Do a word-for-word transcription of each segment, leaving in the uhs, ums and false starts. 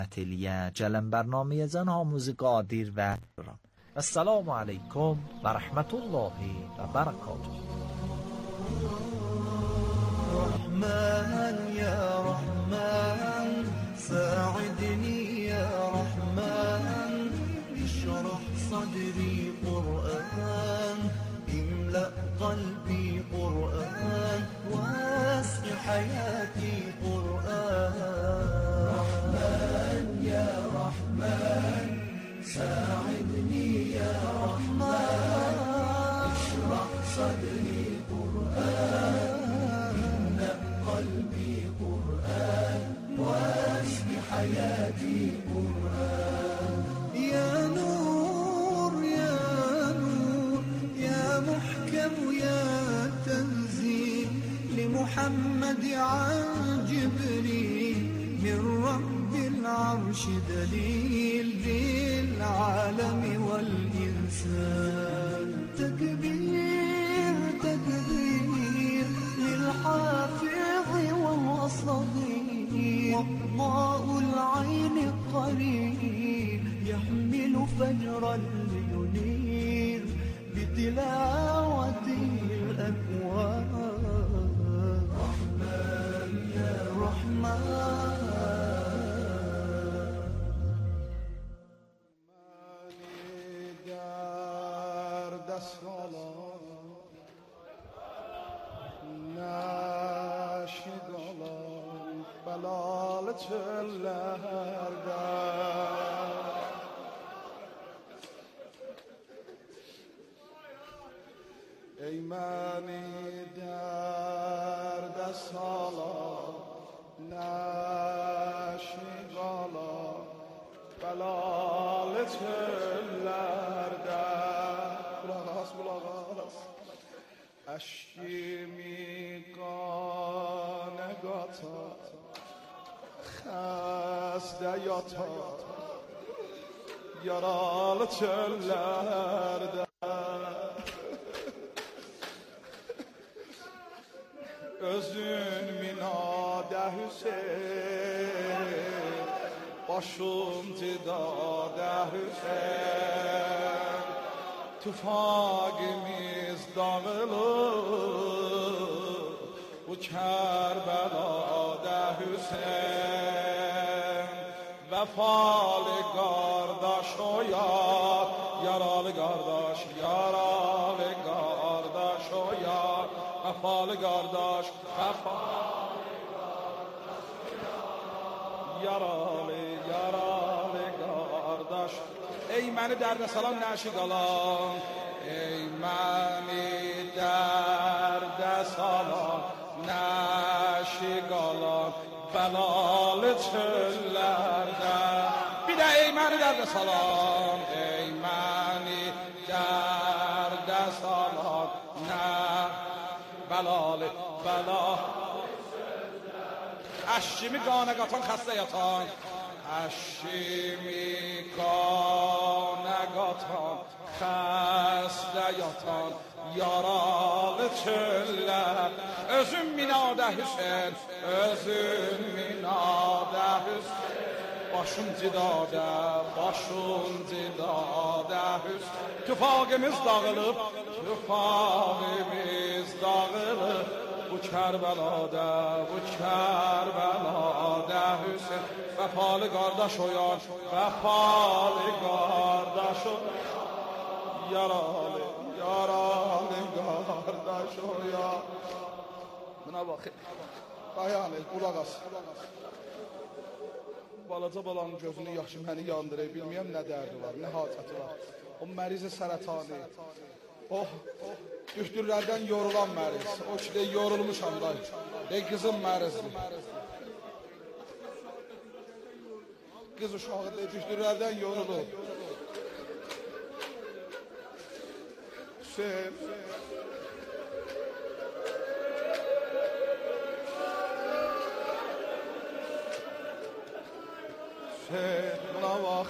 تلیه جلن برنامه زنها موزیقا دیر و السلام علیکم و رحمت الله و برکاته. رحمن یا رحمن ساعدني يا رحمن اشرح صدري قرآن املأ قلبي قرآن واسق حياتي قرآن. رحمن يا رحمن ساعدني يا رحمن اشرح صدري قرآن املأ قلبي قرآن واسق حياتي قرآن. يا نور يا نور يا محكم يا تنزيل لمحمد عن جبريل من رب العرش دليل للعالم والإنسان. تكبير تكبير للحافظ وهو صغير وضاء العين قريب يحمل فجرا لينير بتلاوته الأكوان. رحمن يا رحمن مانی در دست naşidalan belalı çöllerde ey məni dərdə salan naşidalan belalı çöllerde. Kulaq as, kulaq as. Aşkimi qanə qatar xəstə yatar yaralı çöllərdə. Özün minadə Hüseyin başım tidadə Hüseyin tufagimiz dağılır bu Kərbəlada Hüseyin. Vəfalı qardaş o yar yaralı qardaş yaralı qardaş o yar vəfalı qardaş vəfalı qardaş o yar yaralı yaralı qardaş. Ey məni dərdə salan nəşi qalan ey məni dərdə salan nəşi qalan bəlalı çöllərdə. Bir də ey məni dərdə salan ey məni dərdə salan nə bəlalı bəlalı çöllərdə. Əşkimi qanə qatan xəstə yatan Əşkimi qanə qatan xəstə yatan yaralı çöllər. Özün minadə Hüseyin özün minadə Hüseyin başım cidadə başım cidadə Hüseyin. Tüfağımız dağılıb tüfağımız dağılıb bu Kərbəlada bu Kərbəlada Hüseyin. Vəfalı qardaş o yar vəfalı qardaş o yaralı yaralı qardaş o yar. Buna bax dayan el qulaq as. Balaca balanın gözünü yaxşı məni yandırır, bilməyəm nə dərdi var, nə hacəti var. O mərizi sərətanı, o düşdürlərdən yorulan məriz, o ki de yorulmuşam da, ey qızım mərizdir. Qız uşağı da düşdürlərdən yorulur. Hüseyin, buna bax.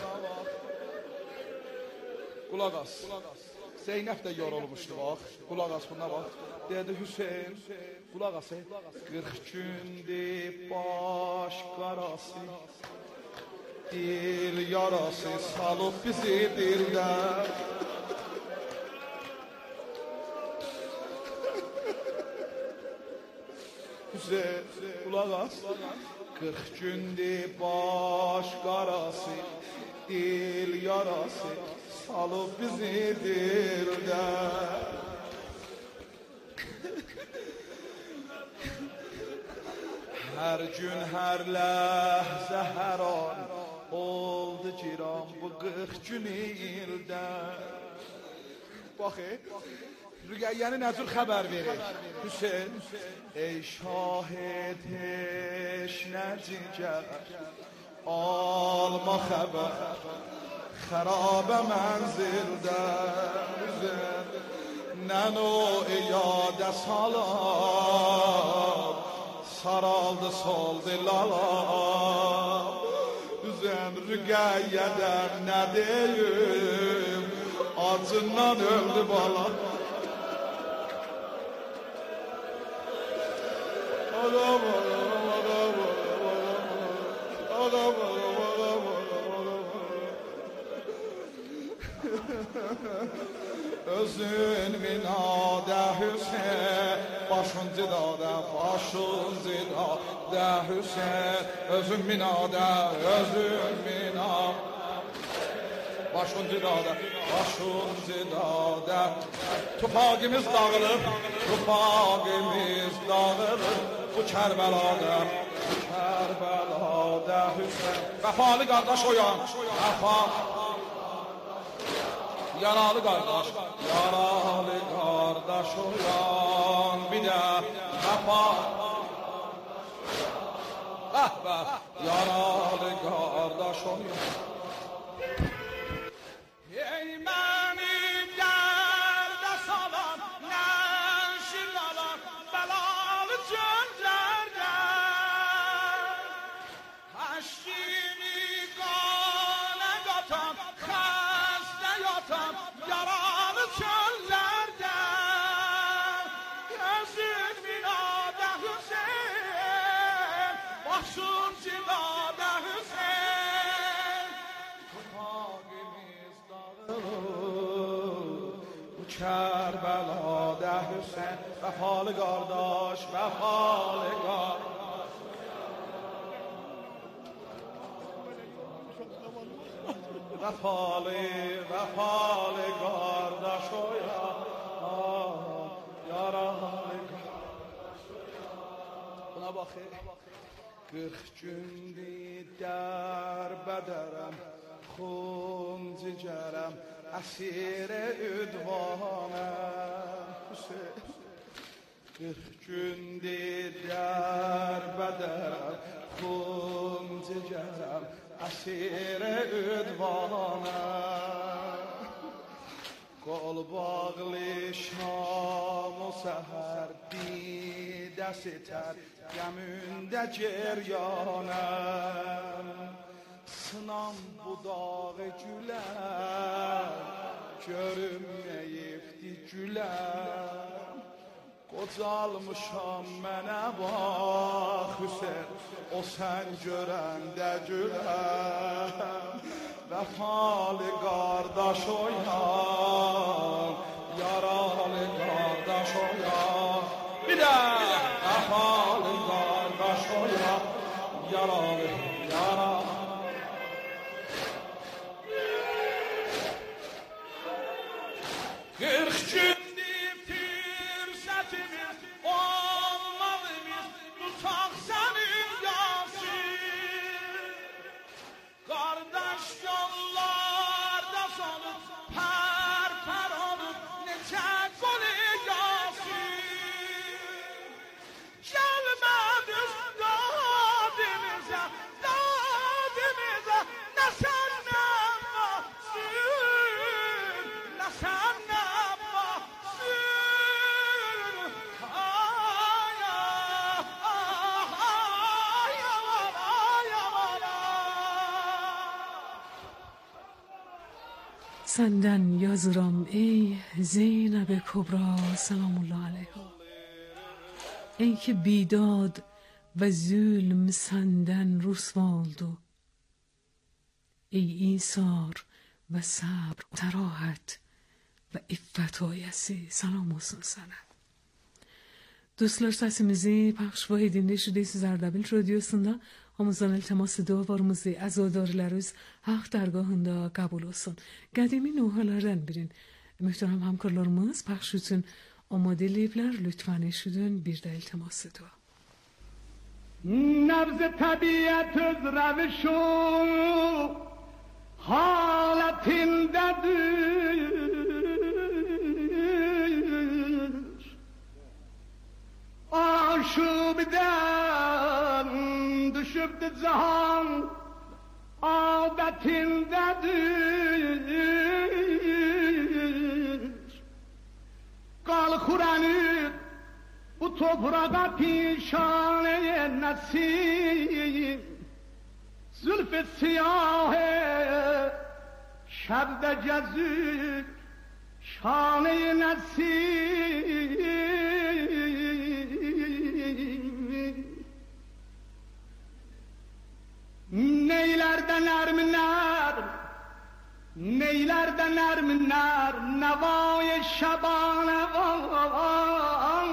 Qulaq as. Zeynəb də yorulmuşdu bax. Qulaq as buna bax. Dedi Hüseyin, qulaq as. qırx gündür baş qarası. dil yarası salıp bizi dilden. Güzel, kulak as. Kırk gündü baş qarası, dil yarası salıp bizi dilden. Her gün her ləhzə hər an oldu giram bu qırx gün ildən. Bax, Rüqəyyəni nə cür xəbər verir? Hüseyin, ey şahid heç nə cigər, alma xəbər xərabə mənzildən. Nən o iyadə salam, saraldı soldu lalam. Üzən Rüqəyyədən nə deyim, acından öldü balam. Adam adam adam adam adam özün minadə Hüseyin, başın cidadə, başın cidadə Hüseyin, özün minadə, özün minadə, başın cidadə, başın cidadə. Tufagimiz dağılır, tufagimiz dağılır, bu Kərbəlada, bu Kərbəlada Hüseyin. Vəfalı qardaş oyan, vəfalı. Yaralı qardaş, yaralı qardaş oyan bir də vəfa. Bəh, bəh, yaralı qardaş oyan. Ey mənim dərdə salan, nəşir alan, bəlalı cönlərdən. Həşkini qanə qatan, xəstə yatan, yaralı çöllərdən. Gözün minadə Hüseyin, başın ciladə Hüseyin. Tufagimiz dağılır, bu Kərbəlada Hüseyin. Vəfalı qardaş, vəfalı qardaş. Vəfalı, vəfalı qardaş oyan, yaralı qardaş oyan. Buna baxı, qırx gündür dərbədərəm, xun cigərəm, əsirə üdvanəm. Qırx gündür dərbədərəm, xun cigərəm, əsirə üdvanəm. Qol bağlı şam o səhər, didə sitər, gəmündə ceryanəm. Sınam budağı gülər, görünməyibdi gülər. Qocalmışam mənə bax Hüseyin, o sən görəndə güləm. Vəfalı qardaş oyan, yaralı qardaş oyan. Bir də vəfalı qardaş oyan, yaralı, yaralı. Qırx gün Senden yazıram ey Zeynep Kubra selamullah aleyha. Ey ki بیداد و zulm senden رسوا oldu. ای ایثار و صبر و صراحت ve iffet oyası. Salam olsun sana. Dostlar, sesimizi pəxş edilmiş Şüdeysiz Ardabil Radyosunda hamımızdan iltimas dualarımızı azadarlarımız haq dərgahında qəbul olsun. Qədimi nühalardan birin. Mühterem hamkarlarımız pəxş üçün amadeliyiblər. Lütfen eşidin, bir də iltimas dua. نبض طبیعت از روش و حالتindedir. Aşubden düşüp de cihan adetindedir. Kal Kur'an'ı bu toprağa pişane nasip, zülf-i siyah-ı şebde cezük şane nasip. Neylerden erminler, neylerden erminler, nevai şebane var.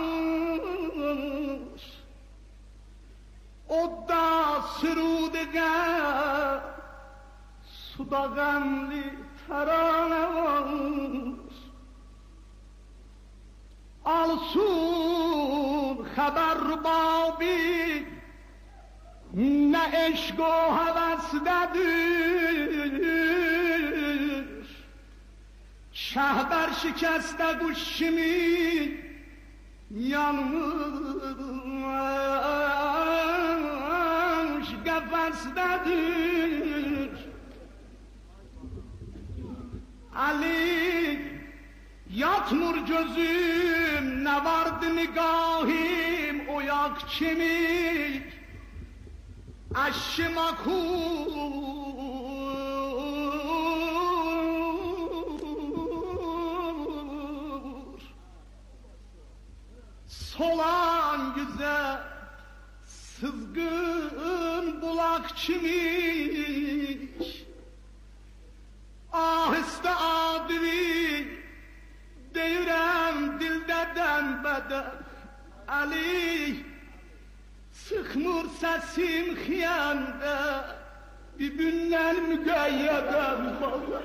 O da sürudege, suda gamli terane var. Alsun haber babi, ne eşk o hevesdedir. Şehber şikeste kuşimi yanmış kafesdedir. Ali yatmur gözüm, ne vardı nigahim o yak kimi. Aşıma kur solan güzel sızgın bulak çimiş. Ahiste advi deyirem dildeden beden. Ali sıkmır sesim xiyende, bibünden mügeyyeden bana.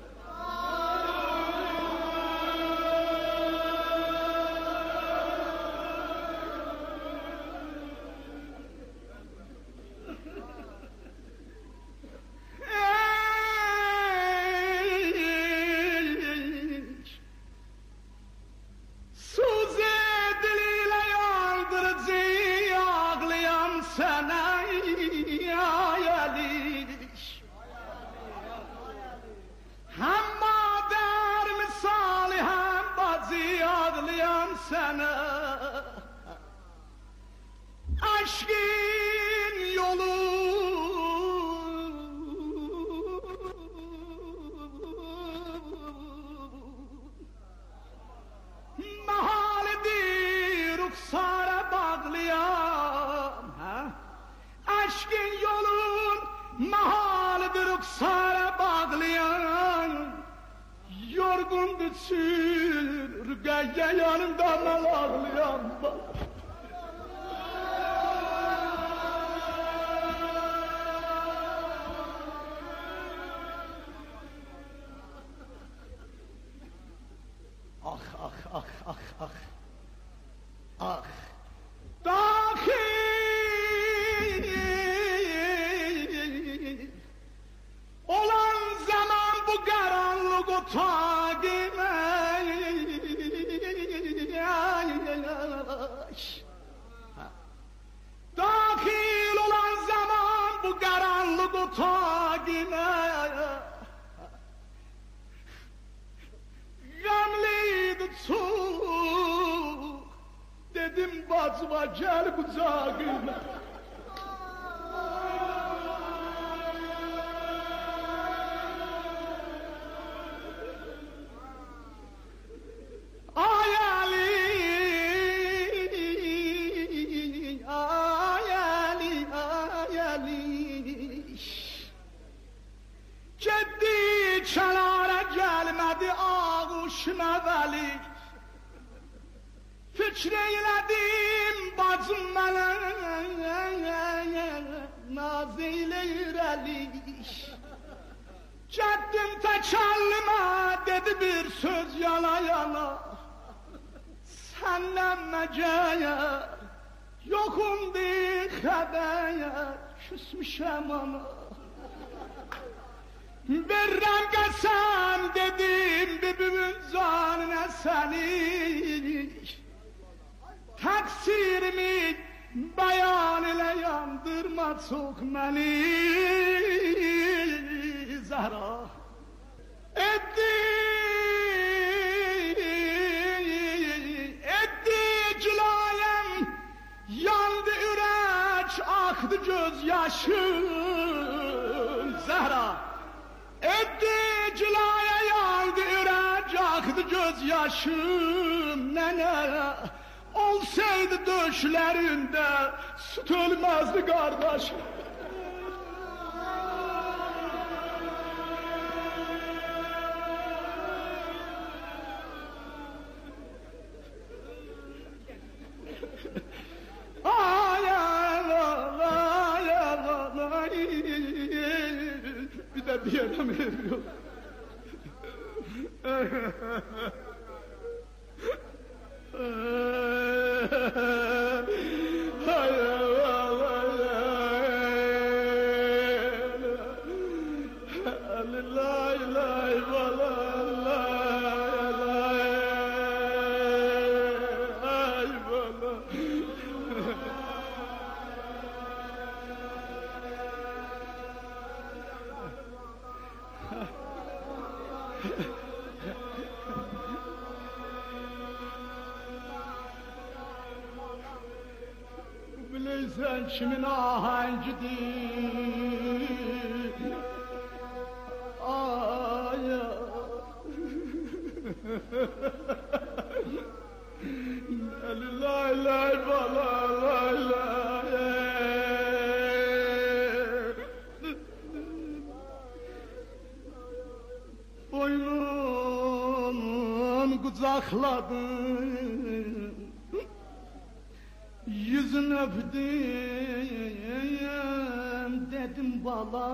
Aşkın yolu mahalidir ruhsara bağlayan, aşkın yolun mahalidir ruhsara bağlayan. Yorgun düşür rügeye yanımda mal ağlayan bak. Ah ah ah ah ah ah dahi olan zaman bu karanlık otağime dahil olan zaman bu karanlık otağime gamliydi çok, dedim bacıma gel kucağıma. Ay Ali, ay Ali, ay Ali. Ciddi kenara gelmedi ağuş mevelik. Fikreyledim bacım mənə naz eyləyir əlik. Getdim təkəllimə dedi bir söz yana yana. Səndən məgəyə yoxundu xəbəyə küsmüşəm ana. Verrəm qəsəm dedim bibimin canına sənik. Təqsirimi bəyan elə yandırma çox məni Zəhra. Etdi, etdi cilayəm, yandı ürək, axdı göz yaşım Zəhra. Etdi cilaya yandı ürək, axdı göz yaşım nənə. Olsaydı döşlerinde süt ölmezdi kardeşim. Ay Allah, ay Allah, ay. Bir de bir yere mi veriyor? Bilirsən kimin ahengidir? Ay lay lay bala lay lay. Boynum kucakladım, yüzün öpdüm, dedim bala.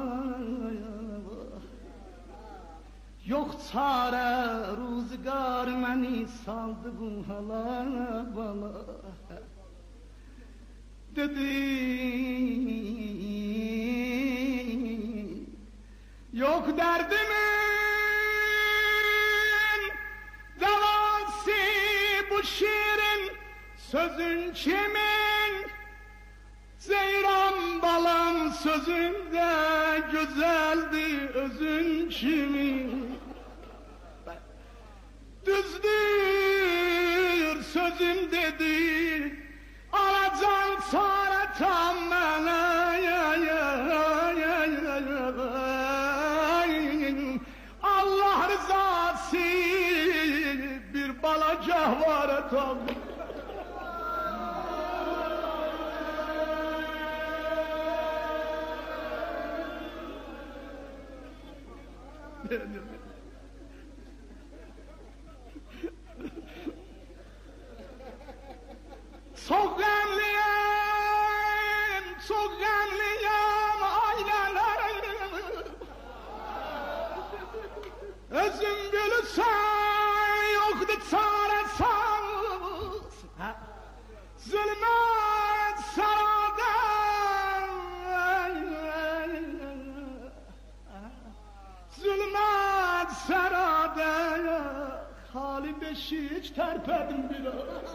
Yok çare rüzgar məni saldı bu hala bala. Dedi yok derdimin devası bu şiirin, sözün kimin? Zeyran balam sözünde güzeldi, özün kimin? Düzdür sözüm dedi, alacan çare tam mənə. Allah rızası bir balacah var tam. Çok gemliyim, çok gemliyim ailelerim. Özüm bilirsen yoktu çaresiz. Zulmet saradan, zulmet saradan. Hali beşik terpedim biraz.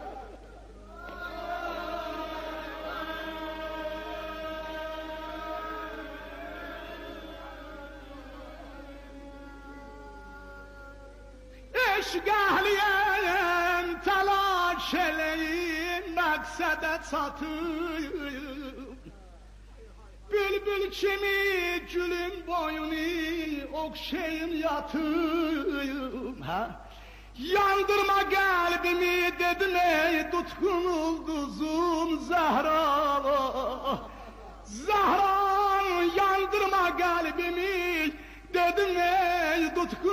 Eşgahliyem telaş eleyim, məqsədə çatım. Bülbül kimi gülün boyunu okşayım yatım. Ha? Yandırma kalbimi dedim ey tutkun ulduzum Zahra. Zahra yandırma kalbimi, Dedim ey tutkun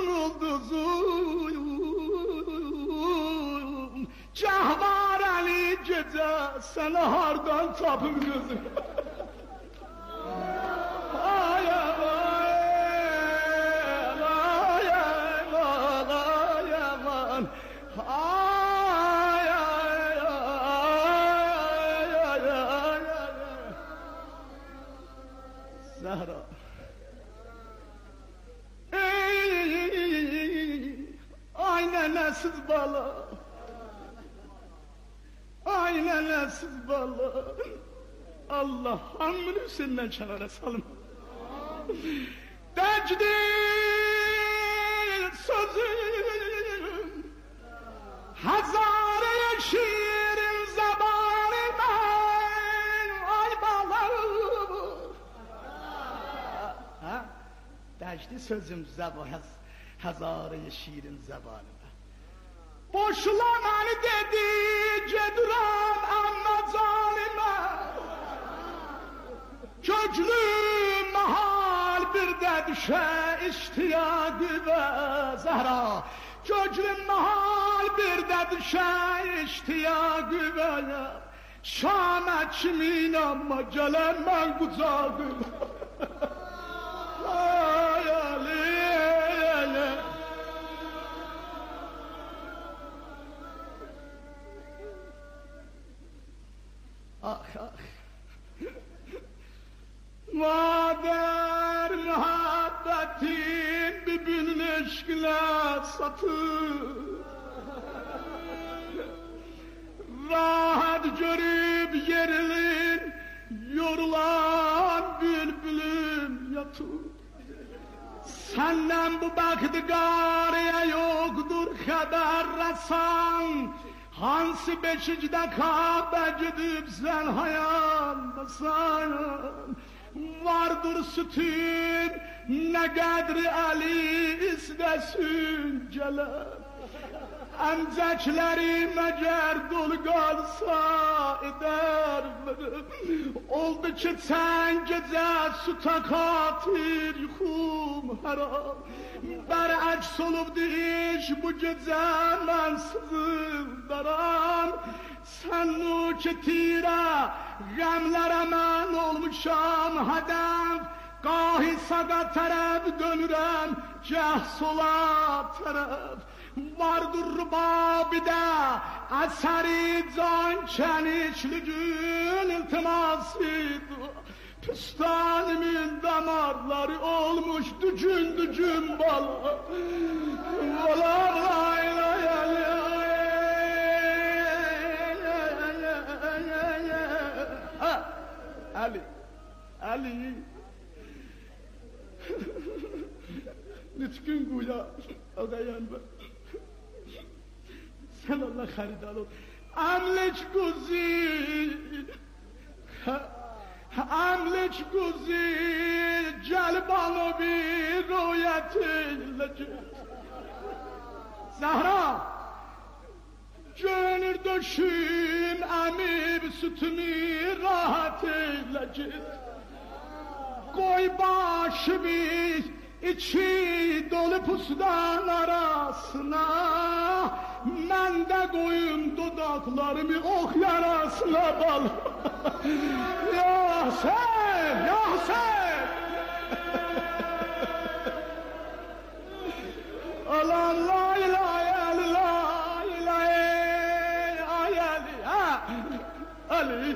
ulduzum, Cahvar Ali gece sana hardan tapım gözüm. Ay ay ay ay aman, ay ay ay ay ay. Zahra. Ay nenesiz bala, ay nenesiz bala, Allah hamını senden kenara salım. Decdi sözüm, hazareye şiirin zabanı ben, ay balam. Ha? Decdi sözüm zabanı. Hazarı şiirin zabanında. Boşlamanı dedi ceduran amma zalime. Köklü mahal bir de düşe iştiyadı ve Zahra. Köklü mahal bir de düşe iştiyadı ve Şam'a kimin amma gelen ben kucağım. Ay Ali. Ah ah. Mader muhabbetin birbirinin eşkine satır. Rahat görüp yerilin yorulan bülbülüm yatır. Senden bu baktıgariye yoktur haber rasan. Hansı beşicide Kabe gidip sen hayaldasan. Vardır sütün ne kadri Ali istesin gelip. Emcekleri meğer dolu kalsa eder. Oldu ki sen gece su takatir yukum haram. Beraks olubdu iş bu gece ben sızıldaram. Sen o ki tira gamlara men olmuşam hedef. Gahi sağa taraf dönürem gah sola taraf. Vardır rubabide eseri can çenişligün iltimasıydı. Püstanimin damarları olmuş dücün dücün bala. Bala lay lay lay. Ali, Ali. Nütkün guya ağayan ben. Sen Allah haridar ol. Amleç guzi, amleç guzi, celbanı bir rüyet eyleyecek. Zahra, gönül döşüm emip sütümü rahat eyleyecek. Koy başımı içi dolu pusdan arasına. Ben de koyun dudaklarımı ok yarasına bal. Ya sen, ya sen. Allah la ilahe illallah, ilahe Ali, ha, Ali.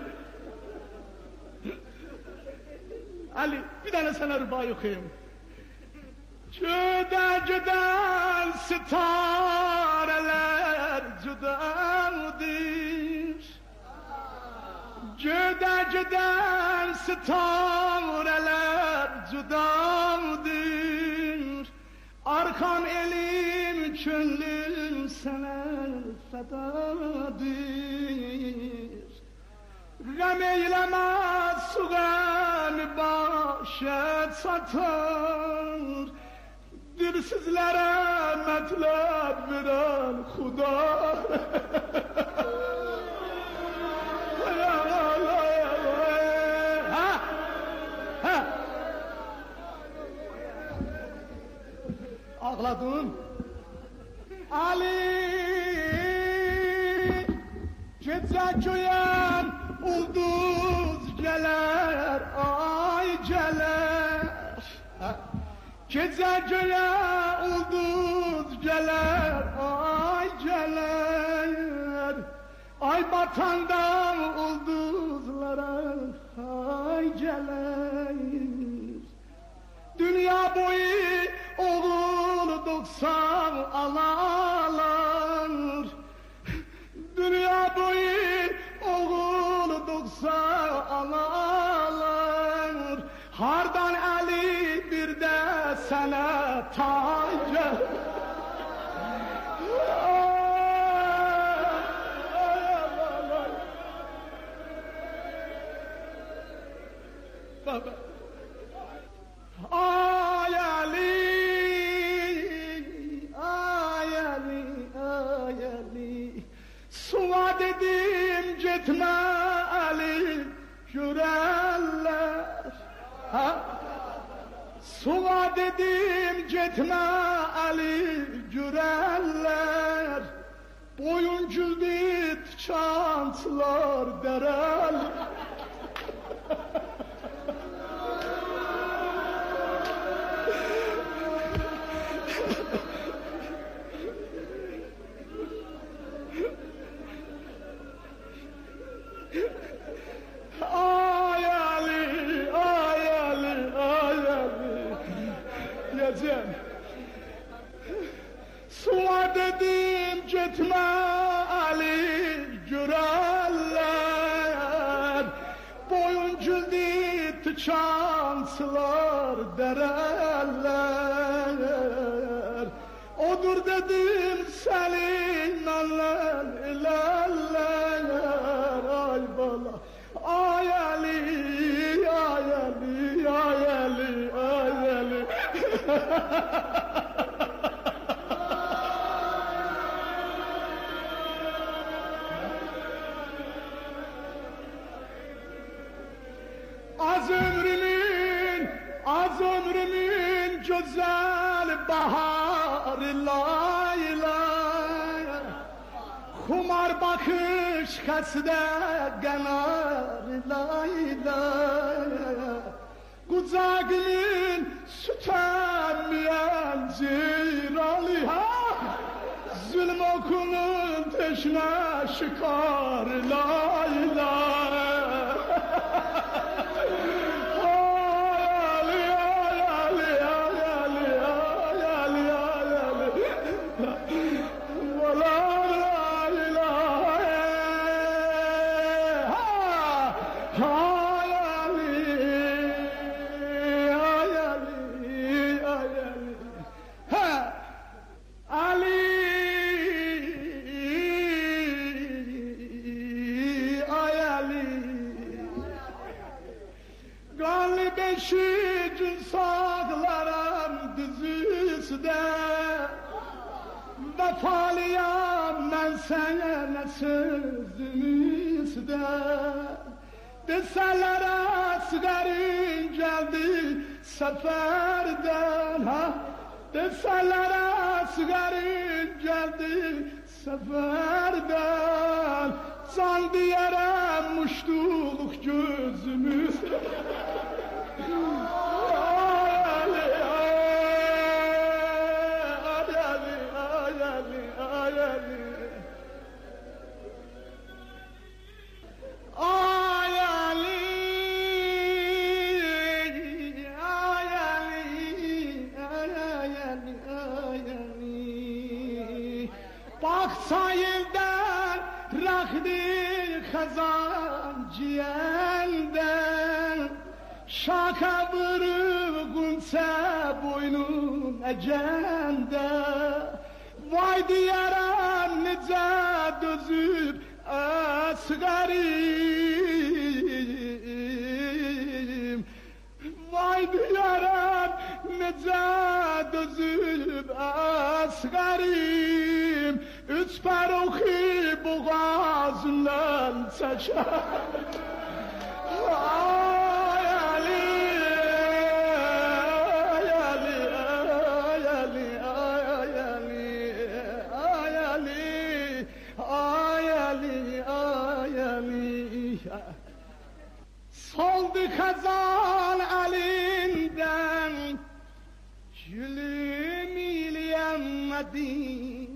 Ali, bir tane sana rübai okuyayım. Cüda cüda sitareler cüdadır. Cüda cüda sitareler cüdadır. Arkam elim könlüm sana fedadır. Gam eyleme sugan başet satar. Dilsizlere metlep veren Huda. Ha? Ha? bağladım. Ali gece göyen ulduz geler, ay geler. Gece göyen ulduz geler, ay geler. Ay batandan ulduzlara ay gelir. Dünya boyu oğul doksan alalar. Dünya boyu oğul doksan alalar. Hardan Ali bir de sana tac. Baba. Ay Ali, ay Ali, ay Ali. Suva dedim gitme Ali, görenler. Ha? Suva dedim gitme Ali, görenler. Boyuncu dit çantlar derel. Ay Ali, ay Ali, ay Ali. Diyeceğim. Suva dedim gitme Ali, görenler. Boyuncu dit çanslar dereller. Odur dedim seninle ilerler. Ay bala. Ay Ali, ay Ali, ay Ali, ay Ali. Az ömrümün, az ömrümün güzel baharı layla. Kumar bakış kaside ganar layla. Kucağının süt emmeyen ziralı ha. Zulm okunun teşne şikar layla. Beşicin sağlarım dizisde. Vefalıyam ben sana sözümüzde. Deseler askerin geldi seferden ha. Deseler askerin geldi seferden. Can diyerem muştuluk gözümüz. Sayıldan rakdi kazan ciyelden. Şaka vırıp gülse boynun ecende. Vay diyaram nece dözüp asgarim. Vay diyaram nece dözüp asgarim. Üç paroki boğazından saçar. Ay Ali, ay Ali, ay Ali, ay kazan elinden gülüm ileyemedim.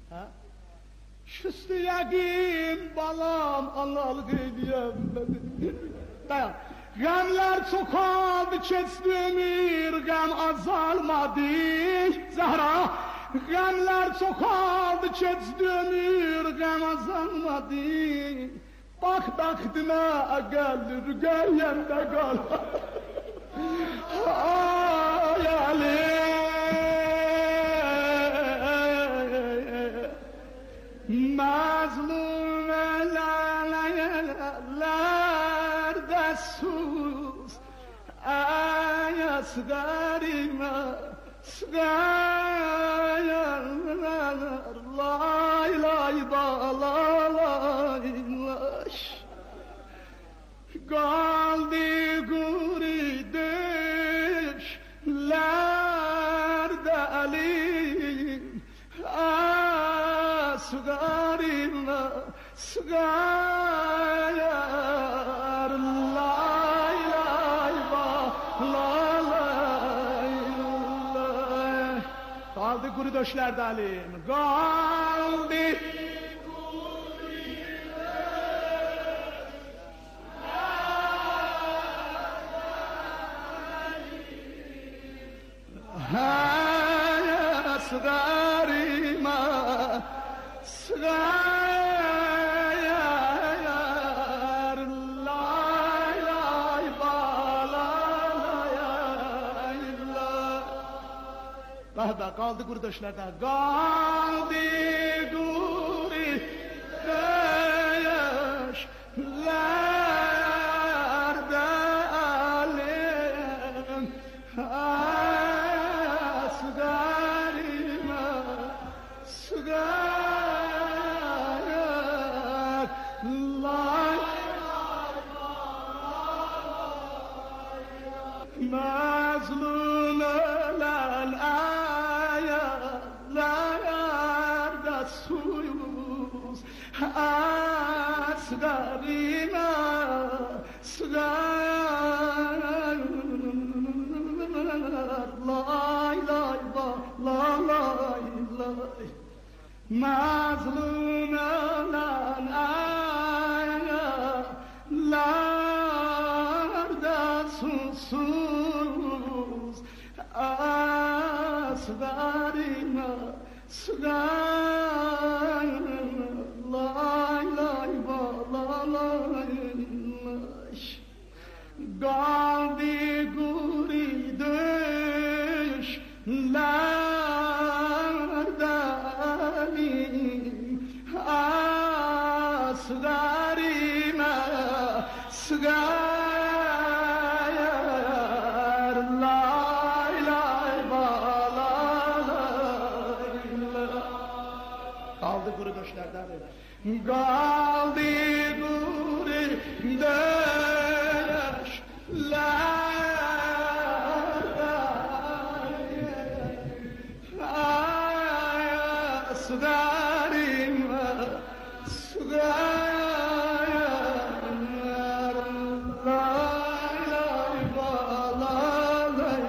Şüstü yakin balam analık eyleyemedim. Dayan. Gemler çok oldu kestimir, gem azalmadı. Zahra, gemler çok oldu kestimir, gem azalmadı. Bak baktına gelir, geyende kal. Ay Ali, mazlum ellerde sus, ay asgarime, sgayanlar, lay lay da lay lay. Kaldı guri düşlerde alim, asgarime, sgayar, lay lay ba lay lay. Kaldı guri düşlerde alim, kaldı asgarime, sgayar, lay lay ba lay lay. Daha da kaldı kurdaşlarda, kaldı kurdaşlarda alem. Asgarime, sgayar, lay mazlum ölen ayarlarda suyuz. Asgarime, sgayar, lay lay ba lay lay. Mazlum ölen ayarlarda susuz. Asgarime, sgayar, lay lay ba lay lay. Kaldı guri düşlerde alim, asgarime, sgayar, lay lay ba lay lay. Kaldı guri düşlerde alim, kaldı guri düşlerde asgarime, sgayar, lay lay ba lay.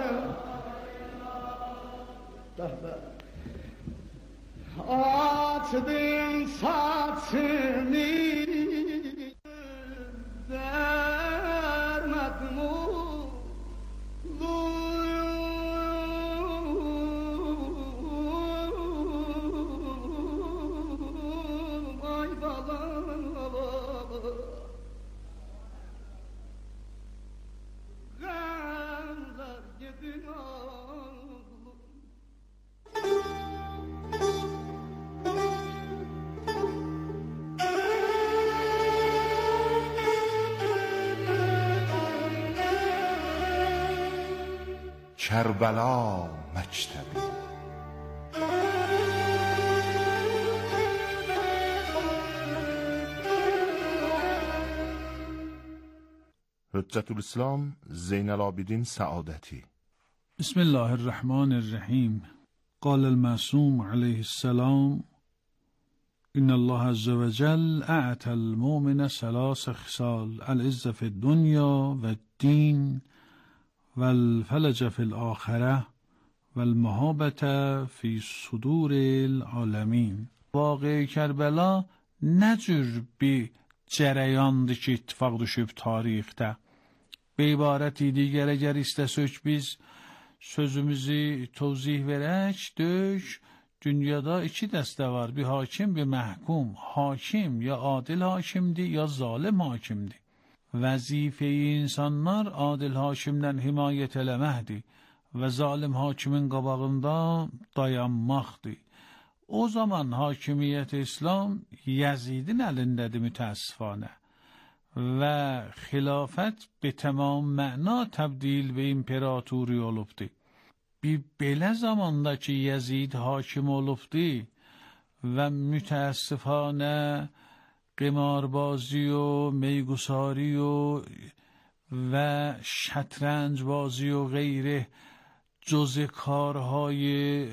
Açdın saçını dermedim o ay baba gamlar gidin oğlum. کربلا مجتبی حجت الاسلام زین العابدین سعادتی. بسم الله الرحمن الرحیم. قال المعصوم علیه السلام: إن الله عز وجل أعطى المؤمن ثلاث خصال: العزة في الدنيا والدين والفلج في الآخرة والمهابة في صدور العالمین. واقع کربلا نه جور bir cərəyandır ki, ittifaq düşüb tarixdə. به عبارتی دیگر اگر istəsək biz sözümüzü tozih verək, dök, dünyada iki dəstə var: bir hakim, bir məhkum. Hakim ya adil hakimdir, ya zalim hakimdir. Vəzifəyi insanlar adil hakimdən himayət eləməkdir və zalim hakimin qabağında dayanmaqdır. O zaman hakimiyyət İslam Yezidin əlindədir mütəəssifanə və xilafət be tamam məna təbdil və imperatori olubdur. Bir belə zamanda ki Yezid hakim olubdur və mütəəssifanə قماربازی و میگساری و و شطرنجبازی و غیره جز کارهای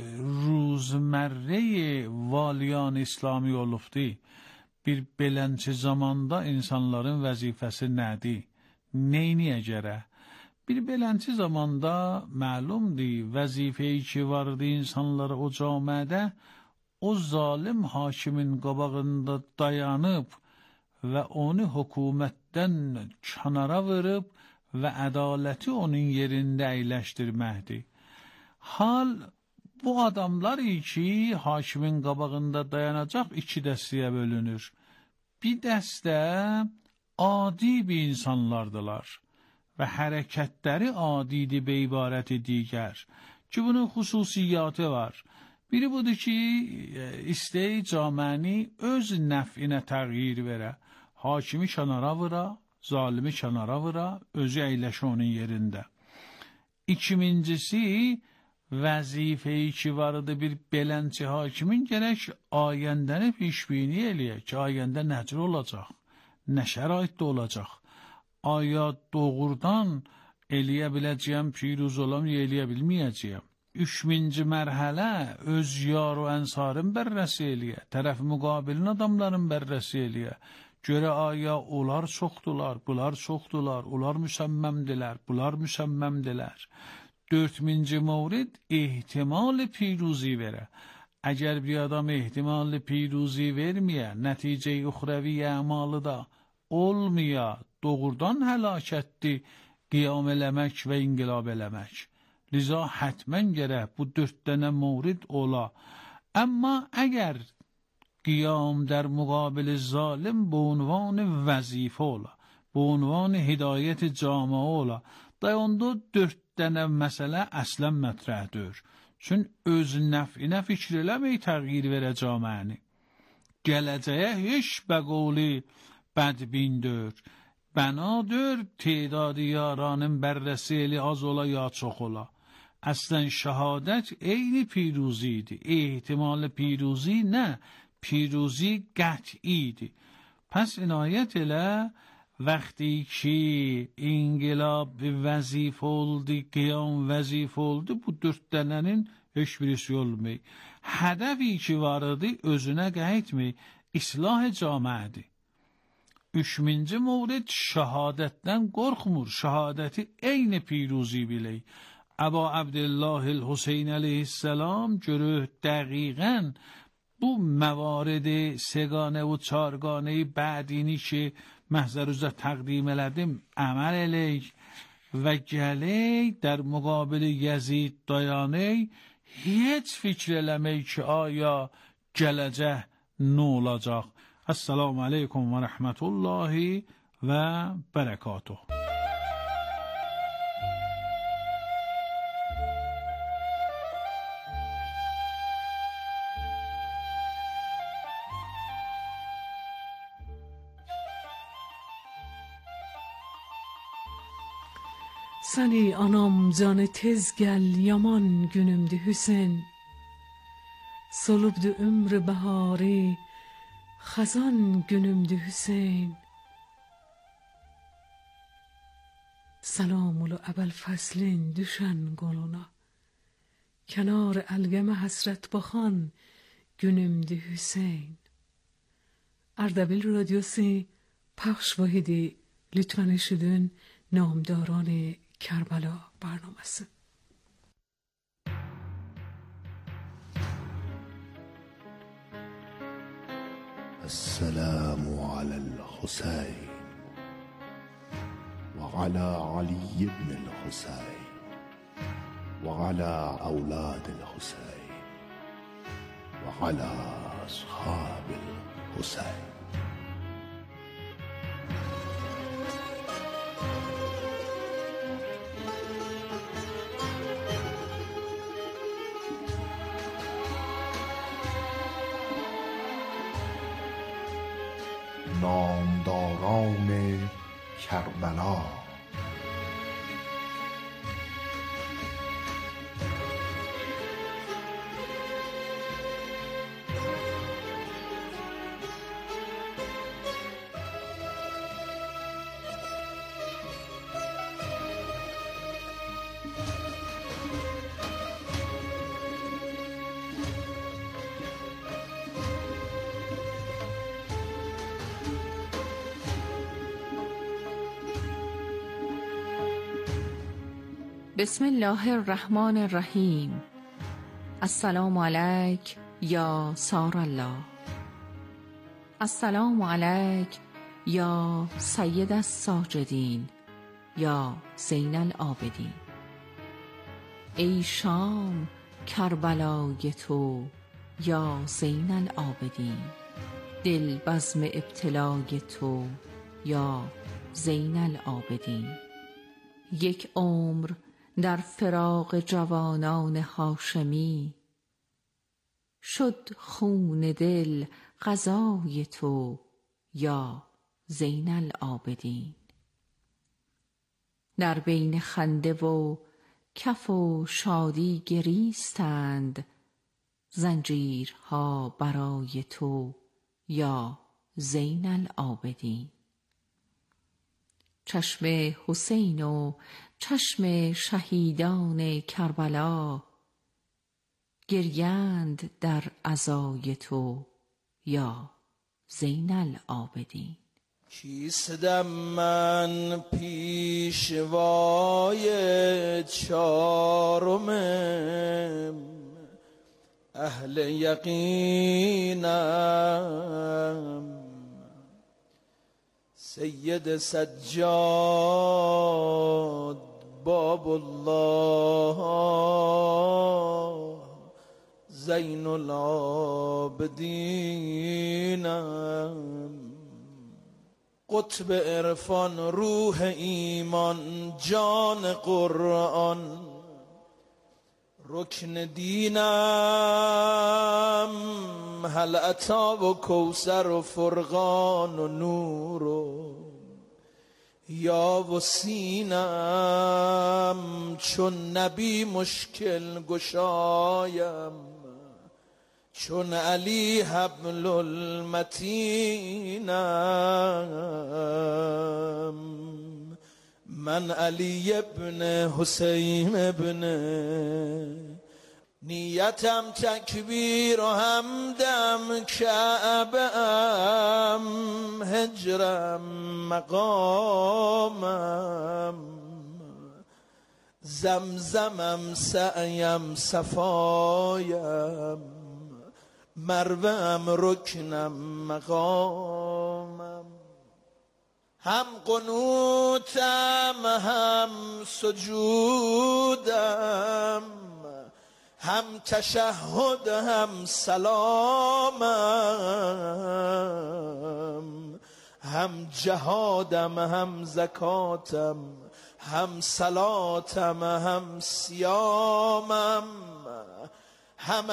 روزمره والیان İslami olubdur. Bir beləncə zamanda insanların vəzifəsi nədir? Neyniyə görə? Bir beləncə zamanda məlumdur vəzifəyi ki vardı insanlara o camiədə, o zalim hakimin qabağında dayanıb və onu hökumətdən kənara vurub və ədaləti onun yerində əyləşdirməkdir. Hal bu adamlar ki hakimin qabağında dayanacaq iki dəstəyə bölünür. Bir dəstə adi bir insanlardılar və hərəkətləri adidir be ibarəti digər ki bunun xüsusiyyatı var. Biri budur ki istəyi caməni öz nəfinə təğyir verə, hakimi kənara vura, zalimi kənara vura, özü əyləşə onun yerində. İkincisi, vəzifəyi ki vardı bir beləncə hakimin gərək ayəndəni pişbini eləyək ki, ayəndə nəcür olacaq, nə şəraitdə olacaq. Aya doğrudan eləyə biləcəyəm, piruz olam, eləyə bilməyəcəyəm. Üçüncü mərhələ öz yar o ənsarın bərrəsi eləyə, tərəf müqabilin adamların bərrəsi eləyə. Görə aya onlar çoxdular, bunlar çoxdular, onlar müsəmməmdilər, bunlar müsəmməmdilər. Dördüncü mövrid ehtimal piruzi verə. Əgər bir adam ehtimal piruzi verməyə, nəticə-i uxrəvi əmalı da olmaya, doğrudan həlakətdir qiyam eləmək və inqilab eləmək. Liza hətmən gərək bu dörd dənə mövrid ola. Amma əgər qiyam در مقابل ظالم به عنوان وظیفه ola, به عنوان hidayət camiə ola, dayanda dörd dənə məsələ əslən mətrəhdir. Çün öz nəfinə fikr eləmək təğyir verə camiəni. Gələcəyə heç bəqoli bədbindir. Bənadır تعداد yaranın bərrəsi eli az ola ya çox ola. Əslən şəhadət eyni piruzidir. ehtimal piruzi nə? پیروزی قطعیدی. پس عنایت اله وقتی که انقلاب وظیفه oldu, قیام وظیفه oldu, bu dörd dənənin heç birisi olmuyor. Hədəfi ki vardı özünə qayıtmıyor, islah camiədir. Üçüncü mövrid şəhadətdən qorxmur, şəhadəti eyni piruzi bilək. Əba Abdullah el-Hüseyin əleyhisselam görür dəqiqən bu məvaridi seganə və çarganə bədini ki məhzərüzə təqdim elədim əməl eləyik və gələk در مقابل Yezid dayanək, heç fikr eləmək ki aya gələcək nə olacaq. Esselamu aleykum və rəhmətullahi və bərəkatuhu. Səni anam canı tez gəl, yaman günümdü Hüseyn. Solubdu ömrü bahari, xazan günümdü Hüseyn. Selamulu əbəlfəslin düşən qoluna, kənar əlgəmə həsrət baxan günümdü Hüseyn. Ardabil Radyosu پخش واحدی lütfen eşidin نامداران کربلا برنامه‌سی. السلام على الحسين وعلى علي بن الحسين وعلى أولاد الحسين وعلى أصحاب الحسين. نامداران کربلا. بسم الله الرحمن الرحیم. السلام علیک یا سار الله. السلام علیک یا سید الساجدین یا زین العابدین. ای شام کربلای تو یا زین العابدین. دل بزم ابتلای تو یا زین العابدین. یک عمر در فراق جوانان هاشمی شد خون دل غذای تو یا زین العابدین. در بین خنده و کف و شادی گریستند زنجیرها برای تو یا زین العابدین. چشم حسین و چشم شهیدان کربلا گریند در عزای تو یا زین العابدین. کیستم من پیشوای چارم اهل یقینم سید سجاد باب الله زین العابدینم. قطب عرفان روح ایمان جان قرآن رکن دینم هل عطا و کوثر و فرقان و نور و یا و سینم چون نبی مشکل گشایم چون علی حبل المتینم. من علی ابن حسین ابن نیتم تکبیر و همدم کعبم هجرم مقامم زمزمم سعیم صفایم مروم رکنم مقامم. هم قنوتم هم سجودم هم تشهد هم سلامم هم جهادم هم زکاتم هم صلاتم هم صیامم هم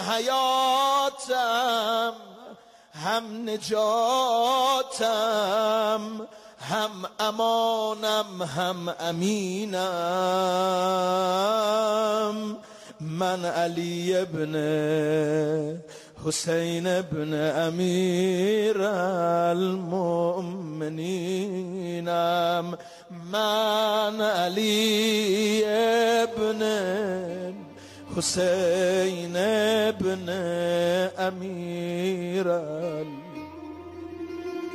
حیاتم هم نجاتم هم امانم هم امینم. من علی ابن حسین ابن امیر المؤمنینم. من علی ابن حسین ابن امیر المؤمنین.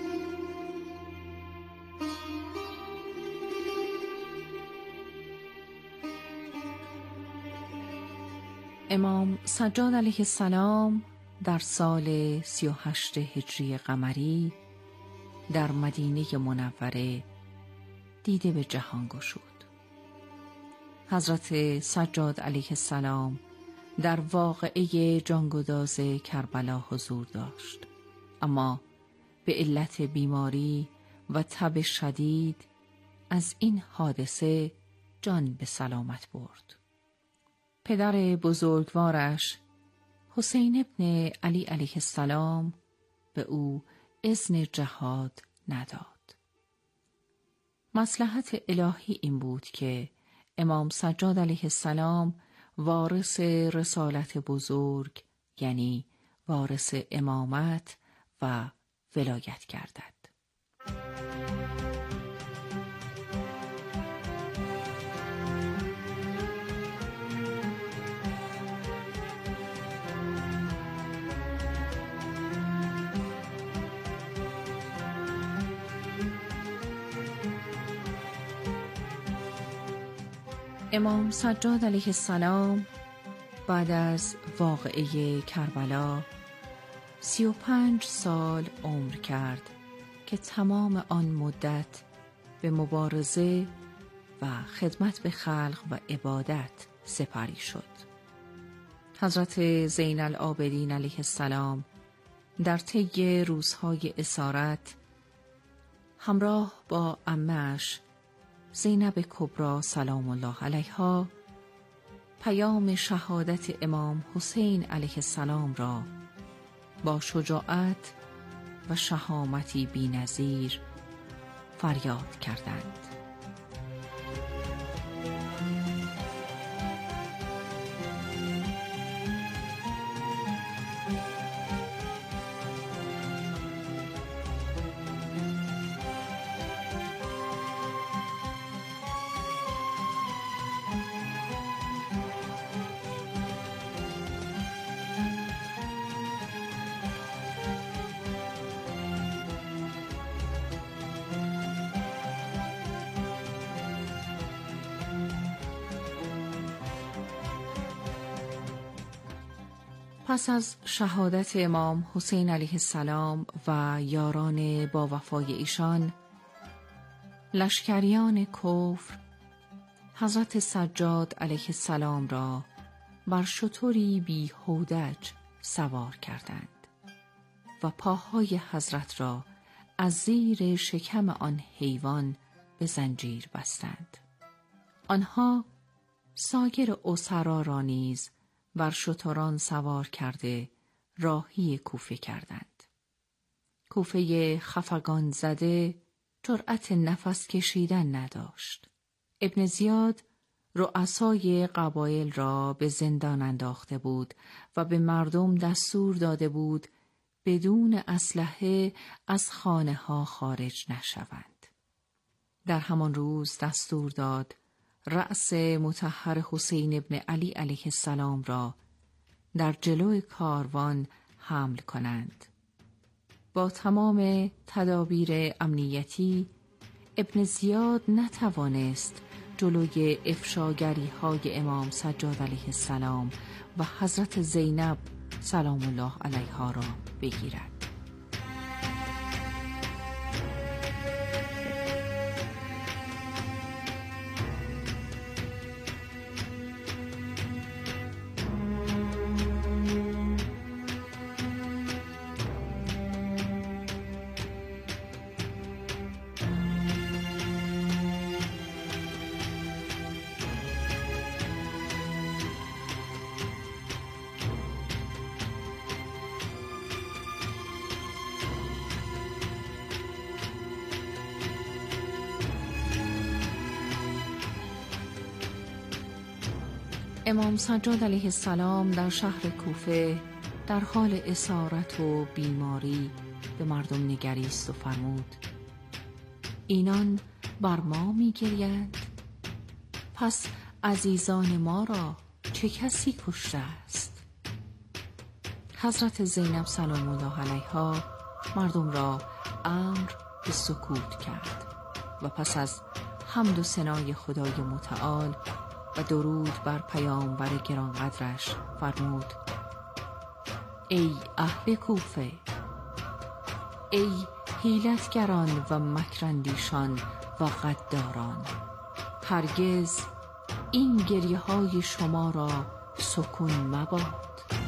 امام سجاد علیه السلام در سال سی و هشت هجری قمری در مدینه منوره دیده به جهان گشود. حضرت سجاد علیه السلام در واقعه جانگداز کربلا حضور داشت، اما به علت بیماری و تب شدید از این حادثه جان به سلامت برد. پدر بزرگوارش حسین ابن علی علیه السلام به او اذن جهاد نداد. مصلحت الهی این بود که امام سجاد علیه السلام وارث رسالت بزرگ، یعنی وارث امامت و ولایت گردد. امام سجاد علیه السلام بعد از واقعه کربلا سی و پنج سال عمر کرد که تمام آن مدت به مبارزه و خدمت به خلق و عبادت سپری شد. حضرت زین العابدین علیه السلام در طی روزهای اسارت همراه با عمه‌اش زینب کبری سلام الله علیها پیام شهادت امام حسین علیه السلام را با شجاعت و شهامتی بی‌نظیر فریاد کردند. پس از شهادت امام حسین علیه السلام و یاران با وفای ایشان، لشکریان کفر حضرت سجاد علیه السلام را بر شتری بی هودج سوار کردند و پاهای حضرت را از زیر شکم آن حیوان به زنجیر بستند. آنها سایر اسرا را نیز بر شتران سوار کرده راهی کوفه کردند. کوفه خفگان زده جرأت نفس کشیدن نداشت. ابن زیاد رؤسای قبایل را به زندان انداخته بود و به مردم دستور داده بود بدون اسلحه از خانه ها خارج نشوند. در همان روز دستور داد رأس مطهر حسین ابن علی علیه السلام را در جلوی کاروان حمل کنند. با تمام تدابیر امنیتی ابن زیاد نتوانست جلوی افشاگری های امام سجاد علیه السلام و حضرت زینب سلام الله علیها را بگیرد. امام سجاد علیه السلام در شهر کوفه در حال اسارت و بیماری به مردم نگریست و فرمود: اینان بر ما می گریند، پس عزیزان ما را چه کسی کشته است؟ حضرت زینب سلام الله علیها مردم را امر به سکوت کرد و پس از حمد و ثنای خدای متعال و درود بر پیامبر گرانقدرش فرمود: ای اهل کوفه، ای حیلتگران و مکراندیشان و غداران، هرگز این گریه های شما را سکون مباد.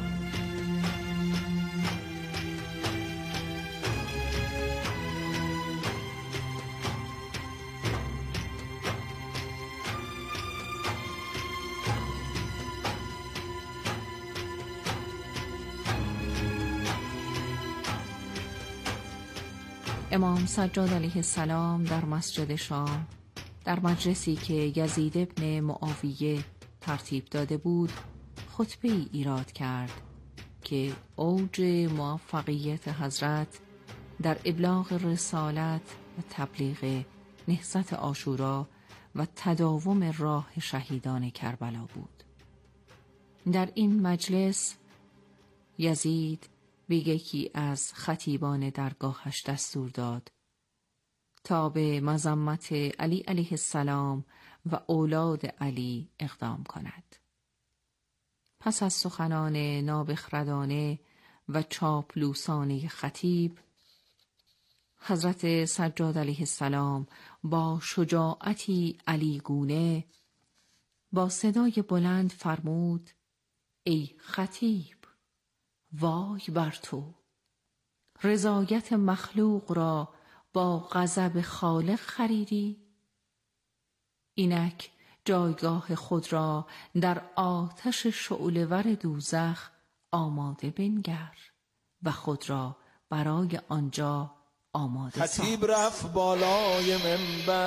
امام سجاد علیه السلام در مسجد شام در مجلسی که یزید ابن معاویه ترتیب داده بود خطبه ای ایراد کرد که اوج موفقیت حضرت در ابلاغ رسالت و تبلیغ نهضت عاشورا و تداوم راه شهیدان کربلا بود. در این مجلس یزید به یکی از خطیبان درگاهش دستور داد تا به مذمت علی علیه السلام و اولاد علی اقدام کند. پس از سخنان نابخردانه و چاپلوسانه خطیب، حضرت سجاد علیه السلام با شجاعتی علیگونه با صدای بلند فرمود: ای خطیب، وای بر تو، رضایت مخلوق را با غضب خالق خریدی؟ اینک جایگاه خود را در آتش شعله‌ور دوزخ آماده بنگر و خود را برای آنجا آماده ساز. خطیب رفت بالای منبر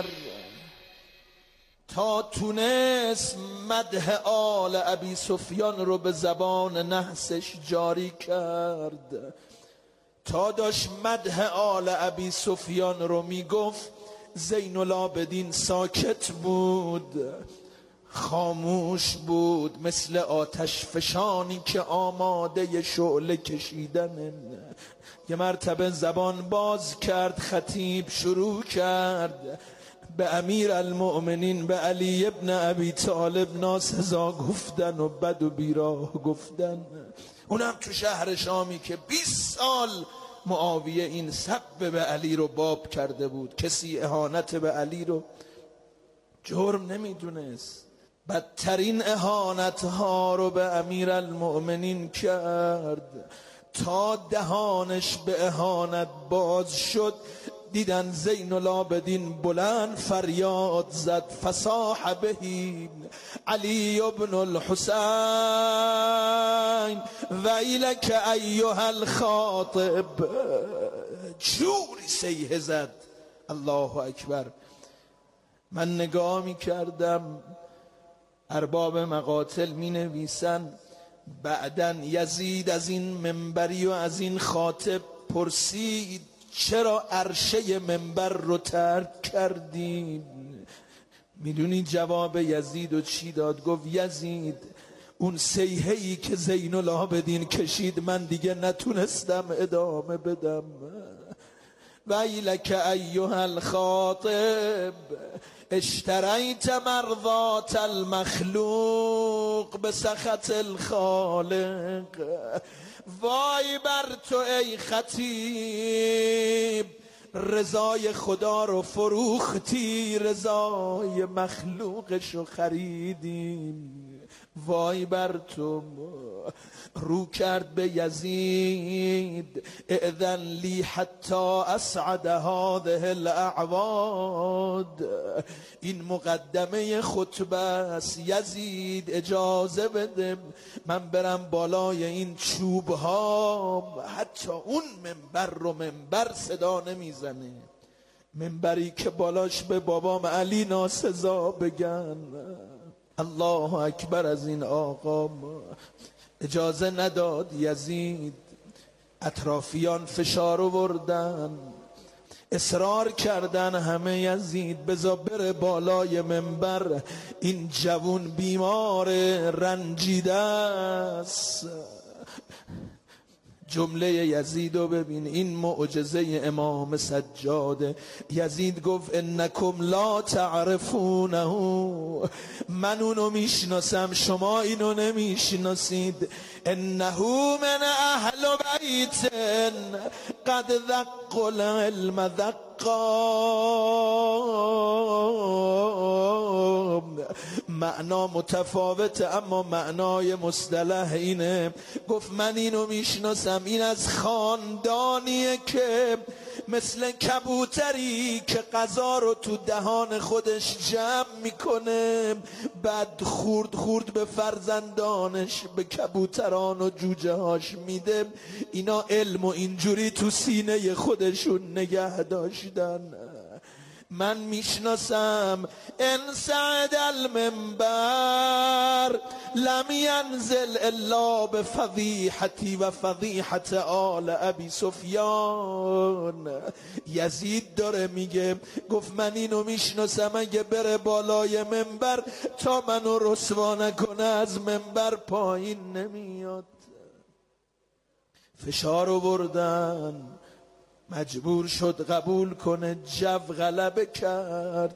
تا تونست مدح آل ابی سفیان رو به زبان نحسش جاری کرد. تا داشت مدح آل ابی سفیان رو میگفت، زین العابدین ساکت بود، خاموش بود، مثل آتش فشانی که آماده شعله کشیدن. یه مرتبه زبان باز کرد، خطیب شروع کرد به امیر المؤمنین، به علی ابن ابی طالب ناسزا گفتن و بد و بیراه گفتن. اونم تو شهر شامی که بیست سال معاویه این سب به علی رو باب کرده بود. کسی اهانت به علی رو جرم نمیدونست. بدترین اهانت ها رو به امیر المؤمنین کرد تا دهانش به اهانت باز شد. دیدن زین العابدین بلند فریاد زد، فصاح بهی علی ابن الحسین ویلک ایها الخاطب. جوری سیه زد. الله اکبر. من نگاه می کردم، ارباب مقاتل می نویسن بعدن یزید از این منبری و از این خاطب پرسید چرا عرشه منبر رو ترک کردی؟ میدونی جواب یزید و چی داد؟ گفت یزید، اون سیحه‌ای که زین العابدین کشید من دیگه نتونستم ادامه بدم. ویلک ایها الخاطب اشتریت مرضات المخلوق به سخط الخالق. وای بر تو ای خطیب، رضای خدا رو فروختی، رضای مخلوقشو خریدی. وای بر تو. رو کرد به یزید، اذن لی حتی اسعد هذه الاعواد. این مقدمه خطبه است. یزید اجازه بده من برم بالای این چوب ها. حتی اون منبر رو منبر صدا نمیزنه، منبری که بالاش به بابام علی ناسزا بگن. الله اکبر. از این آقا اجازه نداد یزید. اطرافیان فشار آوردن، اصرار کردن همه یزید بذار بره بالای منبر، این جوون بیمار رنجیده است. جمله یزید رو ببین، این معجزه امام سجاده. یزید گفت انکم لا تعرفونه، من اونو میشناسم شما اینو نمیشناسید. انه من اهل بیت قد ذق العلم ذقا. معنا متفاوته اما معنای مصطلح اینه. گفت من اینو میشناسم، این از خاندانیه که مثل کبوتری که غذا رو تو دهان خودش جمع میکنه، بعد خورد خورد به فرزندانش، به کبوتران و جوجه هاش میده. اینا علم و اینجوری تو سینه خودشون نگه داشتن. من میشناسم ان سعد المنبر لم ینزل الا بفضیحتی و فضیحت آل ابی سفیان. یزید داره میگه، گفت من اینو میشناسم اگه بره بالای منبر تا منو رسوا نکنه از منبر پایین نمیاد. فشار آوردن، مجبور شد قبول کنه، جو غلبه کرد.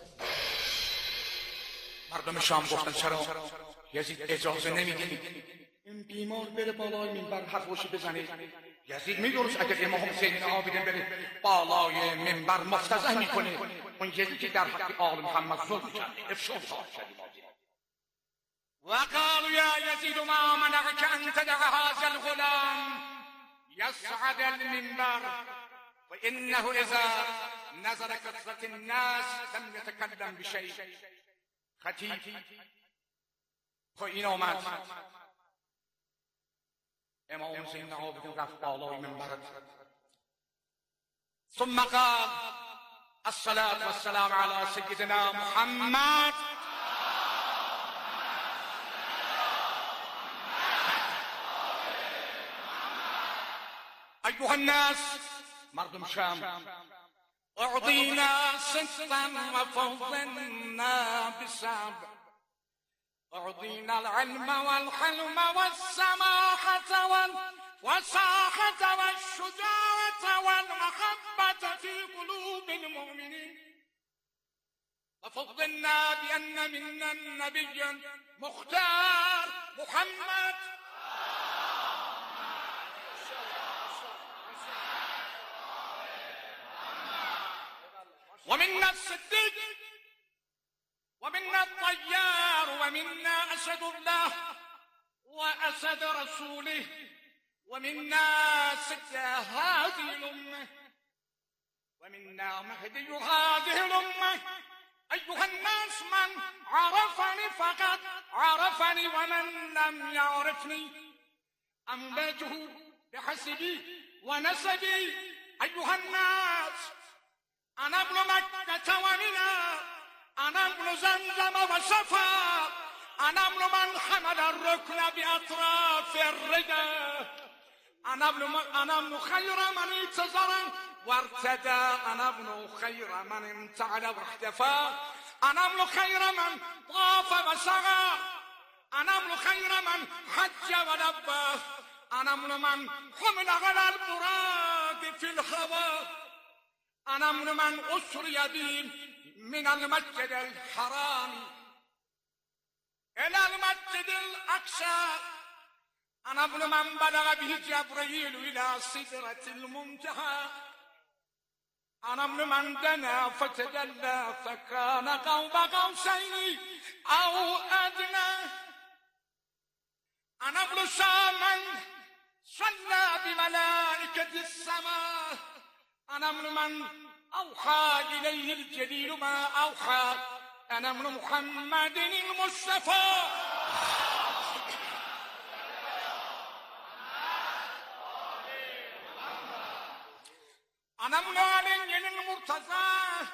مردم شام گفتن چرا یزید اجازه نمیده این بیمار بره بالای منبر حرفوشی بزنه؟ یزید میدونست اگر امام حسین عابدین بره بالای منبر مفتضح میکنه، اون یزید که در حق آل محمد ظلم کرده افشا شد. وقالوا يا يزيد ما منعك أن تدع هذا الغلام يصعد المنبر وإنه إذا نزل كثرة الناس لم يتكلم بشيء. خطیب خب این آمد، امام حسین عابدین رفت بالای منبر، ثم قال الصلاة والسلام على سيدنا محمد. أيها الناس، مردم شام، أعطينا صدقا وفضلنا بسبع، أعطينا العلم والحلم والسماحة والوساحة والشجاعة والمحبة في قلوب المؤمنين، وفضلنا بأن منا النبي مختار محمد ومنا الصديق ومنا الطيار ومنا أسد الله وأسد رسوله ومنا سد هذه الأمة ومنا مهدي هذه الأمة. أيها الناس، من عرفني فقد عرفني ومن لم يعرفني أنبته بحسبي ونسبي. أيها الناس، أنا ابن مكة ومنى، أنا ابن زمزم وصفا، أنا ابن من حمل الركن بأطراف الردى، أنا ابن أنا ابن خير من انتظر وارتدى، أنا ابن خير من امتعل واحتفى، أنا ابن خير من طاف وسعى، أنا ابن خير من حج ولبى، أنا ابن من حمل على البراق في الهوى، أنا ابن من أسري بي من المسجد الحرام إلى المسجد الأقصى، أنا ابن من بلغ به جبريل إلى سدرة المنتهى، أنا ابن من دنا فتدلى فكان قوم قوسين أو أدنى، أنا ابن سامن صلى بملائكة السماء، أنا ابن من أوحى إليه الجليل ما أوحى، أنا ابن محمد المصطفى. أنا ابن علي المرتضى،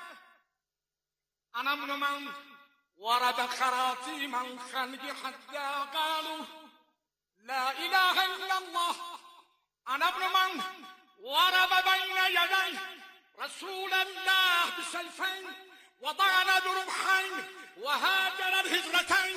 أنا ابن من ورد خراطيم الخلق حتى قالوا لا إله إلا الله، أنا ابن من ورب بين يديه رسول الله بسيفين وضعن برمحين وهاجر الهجرتين.